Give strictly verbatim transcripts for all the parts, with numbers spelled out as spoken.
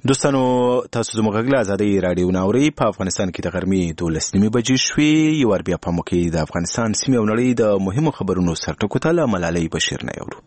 دوستانو تاسو زموږ غږ له ازادۍ راډیو نه اورئ. په افغانستان کې د غرمې دولس نیمې بجې شوې. یو وار بیا په موږ کې د افغانستان سیمې او نړۍ د مهمو خبرونو سرټکو ته له ملالۍ بشیر نه اورو.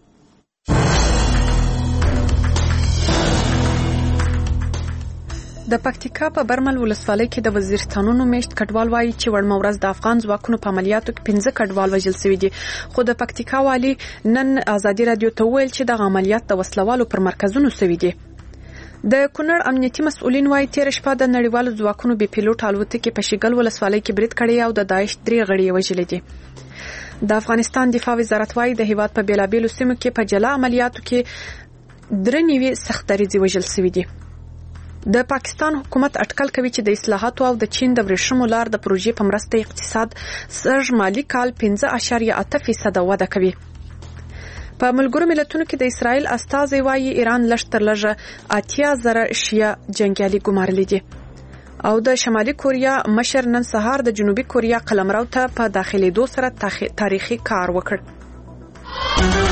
د پکتیکا په برمل ولسوالۍ کې د وزیرستانونو میشت کډوال وایي چې وړمه ورځ د افغان ځواکونو په عملیاتو کې پنځه کډوال وژل شوي دي. خو د پکتیکا والي نن ازادي رادیو ته وویل چې د عملیات د وسلوالو پر مرکزونو شوي دي. د کونړ امنیتي مسؤلین وایي تیر شپه د نړیوالو ځواکونو بي پیلوټ الوتکې په شیګل ولسوالۍ کې برید کړی او د داعش درې غړي وژلي دي. د افغانستان دفاع وزارت وایي د هیواد په بیلابیلو سیمو کې په جلا عملیاتو کې درې نیوي سخت دریځي وژل شوي دي. د پاکستان حکومت اټکل کوي چې د اصلاحاتو او د چین د ورېښمو لار د پروژې په مرسته اقتصاد سږ مالی کال پنځه اعشاریه اته فیصده وده کوي. په ملګرو ملتونو کې د اسرائیل استازي وایي ایران لږ تر لږه اتیا زره شیعه جنګیالي ګمارلي دي. او د شمالي کوریا مشر نن سهار د جنوبي کوریا قلمرو ته په داخليدو سره تاریخي کار وکړ.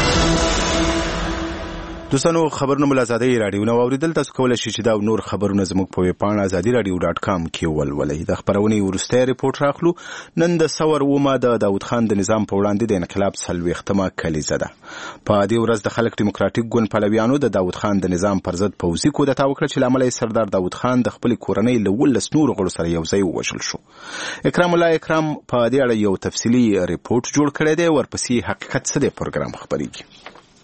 دوستانو خبرونه مل ازادۍ راډیو نو اوریدل. تاسو کولای شئ چې دا نور خبرونه زموږ په ویب پاڼه ازادي رادیو ډاټ کام کې ولولئ. د خبرونې ورسته ریپورت راخلو. نن د ثور اومه د داود خان د نظام په وړاندې د انقلاب څلوېښتمه کلیزه ده. په دې ورځ د خلک دیموکراتیک ګوند پلویانو د داود خان د نظام پر ضد پوځي کودتا وکړه چې لامل یې سردار داود خان د خپل کورنۍ له ولس نور غړو سره یو ځای ووژل شو. اکرام الله اکرام په دې اړه یو تفصیلی ریپورت جوړ کړی دی. ورپسې حقیقت څه دی پروګرام خبرېږي.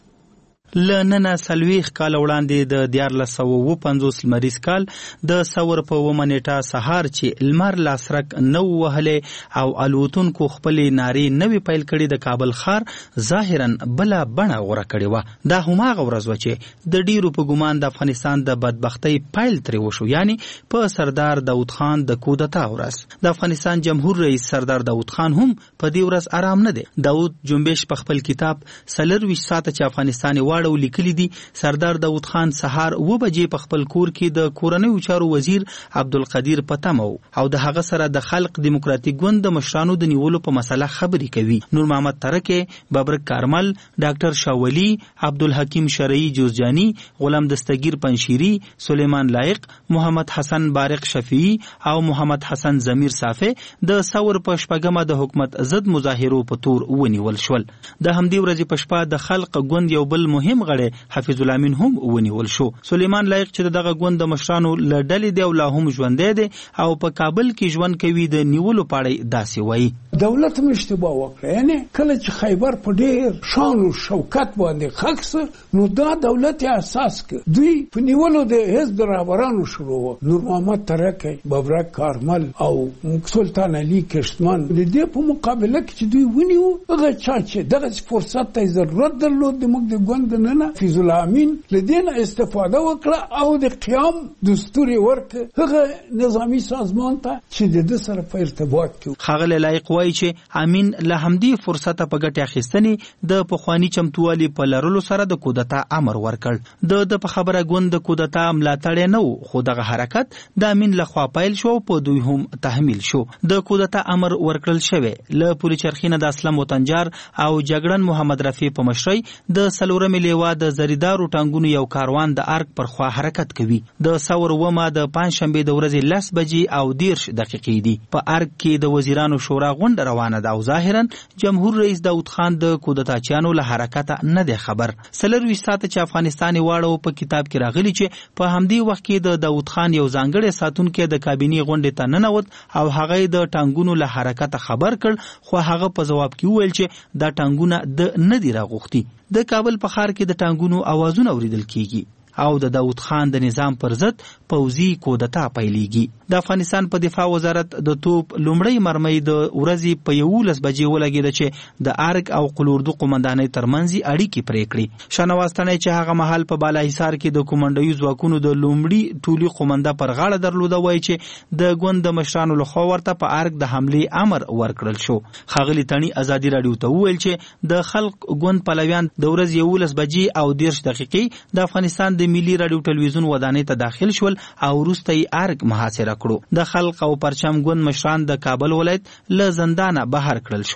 ل نن سلويخ کال وړاندې د دیارلس سوه اووه پنځوس لمریز کال د ثور په اومه نیټه سهار چې لمر لاسرک نو وهلې او الوتونکو خپلې نارې نوې پیل کړي د کابل ښار ظاهرا بله بڼه غوره کړې وه. دا هماغه ورځ وه چې د ډیرو په ګمان د افغانستان د بدبختۍ پیل ترې وشو، یعنی په سردار داود خان د کودتا ورځ. د افغانستان جمهور رئیس سردار داود خان هم په دې ورځ آرام نه دی. داود جنبش په خپل کتاب څلرویشت ساعته چې افغانستان و او لیکلی دي سردار داود خان سهار و بجې په خپل کور کې د کورنیو چارو وزیر عبدالقدیر پتمو او د هغه سره د خلق دیموکراتیک ګوند د مشرانو د نیولو په مسله خبرې کوي. نور محمد ترکه، بابرک کارمل، ډاکټر شاولی، عبدالحکیم شرعی جوزجانی، غلام دستگیر پنشیری، سلیمان لایق، محمد حسن بارق شفیعی او محمد حسن ضمیر صافی د ثور په شپږمه د حکومت ضد مظاهرو په تور ونیول شول. د همدې ورځې په شپه د خلق ګوند یو بل مهم غړی حفیظ الله امین هم ونیول شو. سلیمان لایق چې دغه ګوند د مشرانو له ډلې دی او لا هم ژوندی دی او په کابل کې ژوند کوي. د نیولو پاړی داسې وایي دولت هم اشتباه وکړه، یعنی کله چې خیبر په ډېر شان او شوکت باندې خښ سو نو دا دولت یې اساس کړ. دوی په نیولو د حزب رهبرانو شروع وکړ. نور محمد ترکه، بابرک کارمل او سلطان علي کشتمان د دې په مقابله کې چې دوی ونیو هغه چا چې دغه فرصت ته ضرورت درلود د موږ د ګوند نه حفیظ الله امین لدین استفاده وکړه او د قیام دستور ورکړ هغه نظامی سازمان ته چې د دې سره په ارتباط کې. ښاغلی لایق وایي چې امین له همدې فرصته په ګټې اخیستنې د پخواني چمتووالي په لرلو سره د کودتا امر ورکړ. د د په خبره ګوند د کودتا ملاتړی نه و، خو دغه حرکت د امین لخوا پیل شو په دوی هم تحمیل شو. د کودتا امر ورکړل شوی له پولي چرخینه د اسلم وطنجار او جګړن محمد رفیع په مشرۍ د څلورمې لیوا د زریدارو ټانګونو یو کاروان د ارګ پر خوا حرکت کوي. د ثور اومه د پنجشنبې د ورځې لس بجې او دېرش دقیقې دي. په ارګ کې د وزیرانو شورا غونډه روانه ده او ظاهرا جمهور رئیس داود خان د کودتاچیانو له حرکته نه دی خبر. څلرویشت ساعته چې افغانستان واړو په کتاب کې راغلی چې په همدې وخت کې د داود خان یو ځانګړی ساتونکی د کابینې غونډې ته ننوت او هغه د ټانګونو له حرکته خبر کړ، خو هغه په ځواب کې وویل چې دا ټانګونه د نه دي راغوښتي. د کابل په ښار کې د ټانګونو اوازونه اوریدل کیږي او د داود خان د نظام پر ضد پوځي کودتا پیلېږي. د افغانستان په دفاع وزارت د توپ لومړی مرمۍ د ورځې په یولس بجې ولګېده چې د ارګ او قلوردو قومندانۍ ترمنځ اړیکې پرې کړې. شاهنواز تڼۍ چې هغه مهال په بالاحصار کې د کومندوي ځواکونو د لومړي ټولي قومنده پر غاړه درلوده وایي چې د ګوند د مشرانو لخوا ورته په ارګ د حملې امر ورکړل شو. ښاغلي تڼي ازادي راډیو ته وویل چې د خلق ګوند پلویان د ورځې یولس بجې او دېرش دقیقې د افغانستان د ملي راډیو ټلویزیون ودانۍ ته داخل شول او وروسته یې ارګ محاصره کړو. د خلق او پرچم ګوند مشران د کابل ولایت له زندانه بهر کړل شول.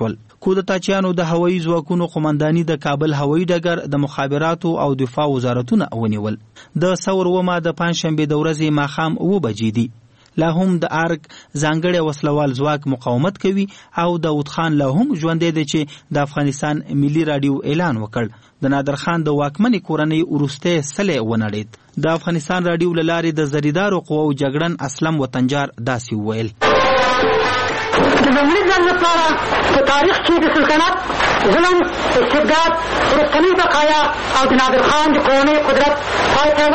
کودتاچیانو د هوایي ځواکونو قومنداني د کابل هوایي ډګر د مخابراتو او دفاع وزارتونه ونیول. د ثور ومه د پنځشنبه د ورځې ماښام اوه بجې دي. لا هم د ارګ ځانګړی وسلوال ځواک مقاومت کوي او داود خان لا هم ژوندی دی چې د افغانستان ملي رادیو اعلان وکړ. د نادر خان د واکمنې کورنۍ وروستی سلی ونړېد. د افغانستان رادیو له لارې د زریدارو قواو جګړن اسلم وطنجار داسې وویل: د لومړي ځل لپاره په تاریخ کې د سلطنت ظلم، استبداد، وروستنۍ بقایا او د نادر خان د کورنۍ قدرت پای ته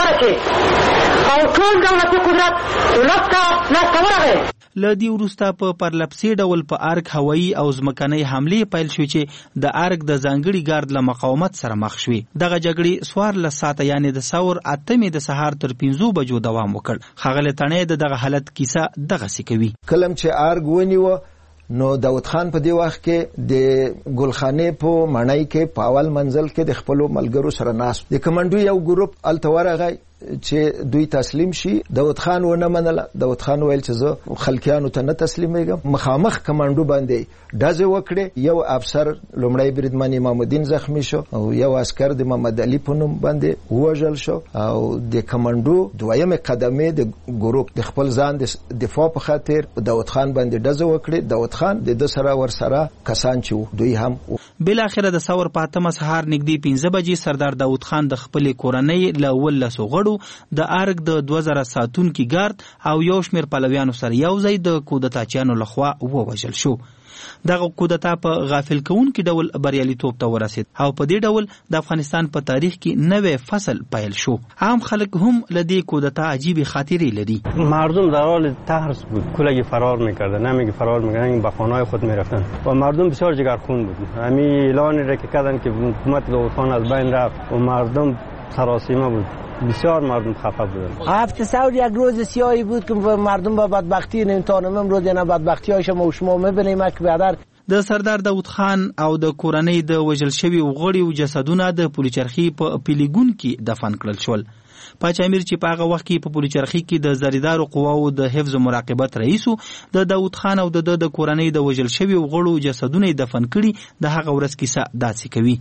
ورسېد او ټول دولتي قدرت ولس ته لاسته ورغی. له دې وروسته په پرلپسې ډول په ارګ هوایي او ځمکنۍ حملې پیل شوې چې د ارګ د ځانګړي ګارد له مقاومت سره مخ شوې. دغه جګړې څوارلس ساعته یعنې د ثور اتمې د سهار تر پنځو بجو دوام وکړ. ښاغلی تڼۍ د دغه حالت کیسه دغسې کوي: کلم چې ارګ ونیوه نو داود خان په دې وخت کې د ګلخانې په مړۍ کې په اول منزل کې د خپلو ملګرو سره ناست. د کمانډو یو ګروپ هلته ورغی چې دوی تسلیم شي. داود خان ونه منله. داود خان ویل چې زه خلکیانو ته نه تسلیمیږم. مخامخ کمانډو باندې ډزې وکړې. یو افسر لومړی بریدمن امام الدین زخمی شو او یو عسکر د محمد علي په نوم باندې ووژل شو او د کمانډو دویمې قدمې د ګروپ د خپل ځان د دفاع په خاطر داود خان باندې ډزې وکړې. داود خان د ده سره ورسره کسان چې دوی هم. بالاخره د ثور په اتمه سهار نږدې پنځه بجې سردار داود خان د خپلې کورنۍ له اوولسو غړو د ارګ د دوه زره ساتونکي ګارد او یو شمېر پلویانو سره یو ځای د کودتاچیانو لخوا ووژل شو. دغه کودتا په غافل کوونکي ډول بریالیتوب ته ورسید او په دې ډول د افغانستان په تاریخ کې نوی فصل پیل شو. عام خلک هم له دې کودتا عجیب خاطرې لري. مردم در حال ترس بود. کلگی فرار میکردن، نمیگه فرار میکردن، به خانه‌های خود میرفتن و مردم بسیار جگرخون بود. همین اعلانی را که کردن که حکومت داود خان از بین رفت و مردم سراسیمه بود. بسیار مردم خفه بودن. هفت ثور یک روز سیاهی بود که مردم با بدبختی نمیتونم امروز اینا بدبختی هایشم و شما میبینیم که بیادر. د سردار داود خان او د کورنۍ د وژل شوي غړي جسدونه د پولیچرخي په پیلیګون کې دفن کړل شول. پاچا امیر چې په هغه وخت کې په پولیچرخي کې د زریدارو قواو د حفظ و مراقبت رئیسو د داود خان او د د کورنۍ د وژل شوي غړو جسدونه دفن کړي. د هغه ورځ کیسه داسې کوي: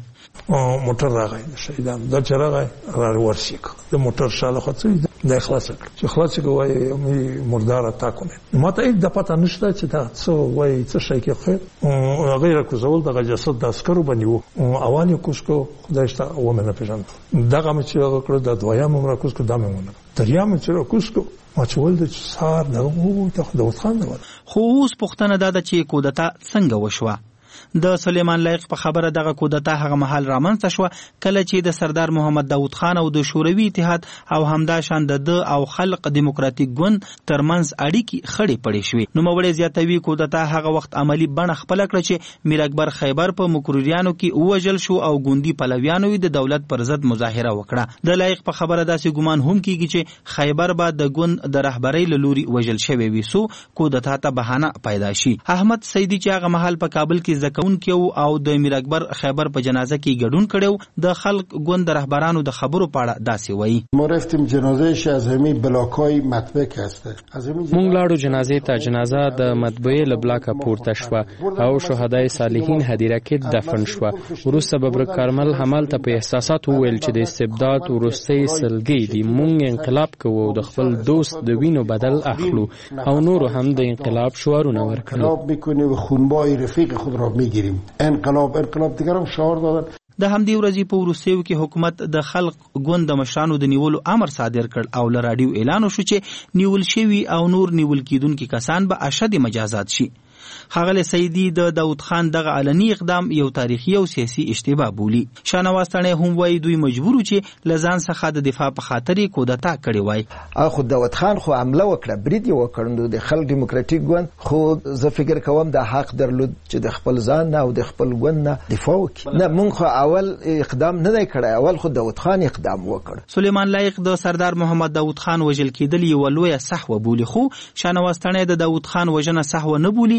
موټر راغی شهیدان د چې راغی را ورسیک د موټر شاله خاطرې د خلاص کړ چې خلاص کوي می مردار تا کومه ما ته هیڅ د پته نشته چې دا څو وای څه شي کې خیر غیر کوزول د جسد د عسکرو باندې وو اوانه کوشکو خدایشته و منه پېژن دغه مې چې کړ د دویم عمر کوشکو دامه دریم چې کوشکو ما چې ول د سار دغه ته داود خان دی. خو اوس پوښتنه ده چې کودتا څنګه وشوه. د سلیمان لایق په خبره دغه کودتا هغه مهال رامنځته شوه کله چې د سردار محمد داود خان او د شوروي اتحاد او همداشان د د او خلق دیموکراتیک ګوند ترمنځ اړیکې خړې پړې شوې. نوموړی زیاتوي کودتا هغه وخت عملی بڼه خپله کړه چې میر اکبر خیبر په مکروریانو کې ووژل شو او ګوندي پلویانو د دولت پر ضد مظاهره وکړه. د لایق په خبره داسې ګمان هم کیږي چې خیبر به د ګوند د رهبرۍ له لوري وژل شوی وي سو کودتا ته بهانه پیدا شي. احمد سیدی چې هغه مهال په کابل کې زکونکو او د میر اکبر خیبر په جنازه کې ګډون کړو د خلق ګوند رهبرانو د خبرو په اړه داسې وایي: ما رفتیم جنازه‌اش از همین بلاکای مطبع هسته. مونږ لاړو جنازې ته. جنازه د مطبعې له بلاکه پورته شوه او شهدای صالحین هدیره کې دفن شوه. وروسته ببرک کارمل همالته په احساسات وویل چې د استبداد وروستۍ سلګۍ دي. مونږ انقلاب کوو او د خپل دوست د وینو بدل اخلو او نورو هم د انقلاب شعارونه ورکړل. انقلاب میکنیم و خونبای رفیق خود را میگیریم. انقلاب انقلاب دیگرم شعار دادن. د همدې ورځې په وروستیو کې حکومت د خلق ګوند د مشرانو د نیولو امر صادر کړ او له راډیو اعلان وشو چې نیول شوي او نور نیول کیدونکي کسان به اشد مجازات شي. ښاغلی سیدی د داود خان دغه علني اقدام یو تاریخي او سیاسي اشتباه بولي. شاهنواز تڼۍ هم وایي دوی مجبور و چې له ځان څخه د دفاع په خاطر یې کودتا کړې وای. خو داود خان خو حمله وکړه، برید یې وکړ. نو د خلک ډیموکراتیک ګوند خو زه فکر کوم د حق درلود چې د خپل ځان نه او د خپل ګوند نه دفاع وکړي. نه مونږ خو اول اقدام نه دی کړی، اول خو داود خان اقدام وکړ. سلیمان لایق د سردار محمد داود خان وژل کېدل یوه لویه سهوه بولي، خو شاهنواز تڼۍ د داود خان وژنه سهوه نه بولي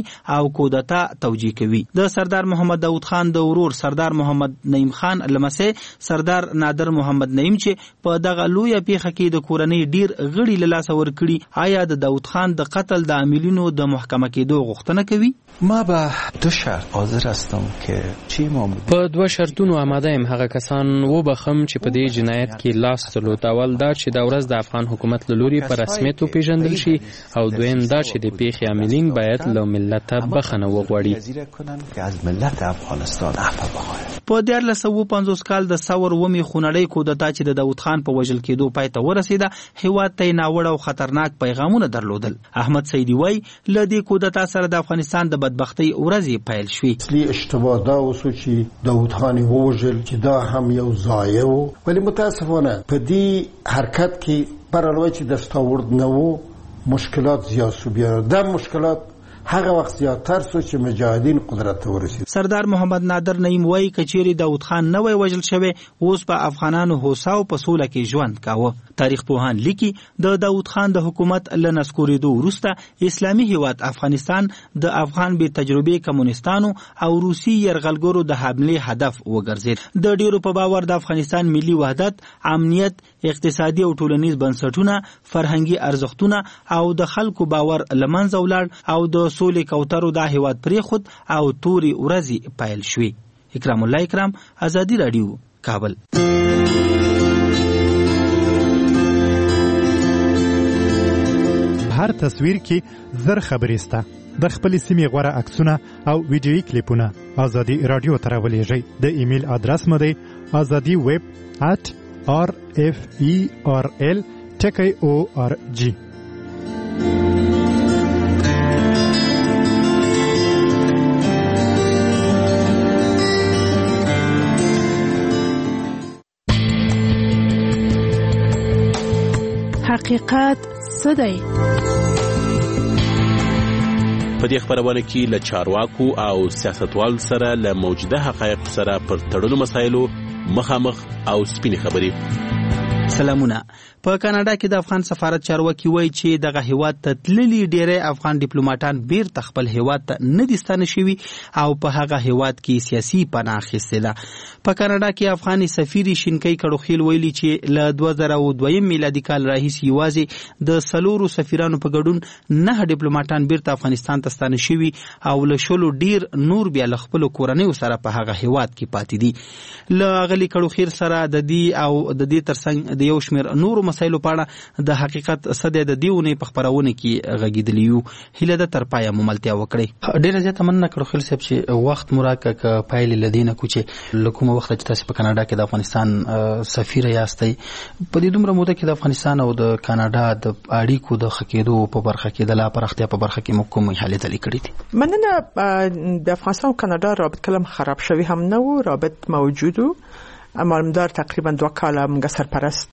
او کودتا توجیه کوي. د سردار محمد داود خان د ورور سردار محمد نعیم خان لمسه سردار نادر محمد نعیم چې په دغه لویه پیښه کې د کورنۍ ډیر غړي له لاسه ورکړي، آیا د داود خان د قتل د عاملینو د محکمه کېدو غوښتنه کوي؟ ما به دو شرط حاضر هستم که چی ما په دوه شرطونو آماده یم هغه کسان وبخم چې په دې جنایت کې لاس درلود. اول دا چې د ورځ د افغان حکومت له لوري په رسمیت وپېژندل شي، او دویم دا چې د پیښې عاملین باید له ملت بخښنه وغواړي. په دیارلس سوه پنځوس کال د ثور اومې خونړۍ کودتا چې د داود خان په وژل کېدو پای ته ورسېده، هېواد ته یې ناوړه او خطرناک پیغامونه درلودل. احمد سیدي وایي له دې کودتا سره د افغانستان د بدبختۍ ورځې پیل شوې. اصلي اشتباه دا وسو چې داود خان ووژل چې دا هم یو ضایع و، ولی متاسفانه په دې حرکت کې برعلاوه چې دستاورد نه و مشکلات زیات شو. بیا دا مشکلات هغه وخت زیاتر شو چې مجاهدین قدرت ته ورسید. سردار محمد نادر نعیم وایي کچېرې داود خان نه وای وژل شوی، اوس په افغانانو هوسا او په سوله کې ژوند کاوه. تاریخ پوهان لیکي د داود خان د حکومت له نسکورېدو وروسته اسلامي هیواد افغانستان د افغان بې تجربې کمونستانو او روسي یرغلګرو د حملې هدف وګرځید. د ډیرو په باور د افغانستان ملي وحدت، امنیت، اقتصادي او ټولنیز بنسټونه، فرهنګي ارزښتونه او د خلکو باور له منځه ولاړ او د سولې کوترو دا هیواد پرېښود او تورې ورځې پیل شوې. اکرام الله اکرام، ازادي راډیو، کابل. هر تصویر کې زر خبرې سته. د خپل سیمې غوره عکسونه او ویډیویي کلیپونه ازادي راډیو ته راولېږئ. د ایمیل ادرس مو دی ازادي ویب ات آر اف ای آر ال ټکی او آر جی. حقیقت څه دی؟ په دې خبرونه کې له چارواکو او سیاستوالو سره له موجوده حقایق سره پر تړلو مسایلو مخامخ او سپینې خبرې. سلامونه. په کاناډا کې د افغان سفارت چارواکي وایي چې دغه هیواد ته تللي ډېری افغان ډیپلوماټان بیرته خپل هیواد ته نه دي ستانه شوي او په هغه هیواد کې سیاسي پناه اخیستې ده. په کاناډا کې افغاني سفیر شینکۍ کړوخیل ویلي چې له دوه زره او دویم میلادي کال راهیسې یوازې د څلورو سفیرانو په ګډون نه ډیپلوماټان بیرته افغانستان ته ستانه شوي او له شلو ډیر نور بیا له خپلو کورنیو سره په هغه هیواد کې پاتې دي. له اغلي کړوخیل سره د دې او د دې ترڅنګ د یو شمېر نورو مسایلو په اړه د حقیقت صدې د دیونه په خبرونه کې غږیدلی یو. هیله ده تر پایه مملتیا وکړي. ډیره زیاته مننه کړوخیل صاحب چې وخت مراکه ک پایل لدینه کوچه لکه وخت چې تاسو په کاناډا کې د افغانستان سفیر یاستئ. په دې دومره موده کې د افغانستان او د کاناډا د اړیکو د خکېدو په برخه کې د لا پرختیا په برخه کې کوم حالت لیکړي دي؟ مننه. د افغانستان او کاناډا رابط کلم خراب شوی هم نه و، رابط موجود و. مالمدار تقریبا دو کاله موږ سرپرست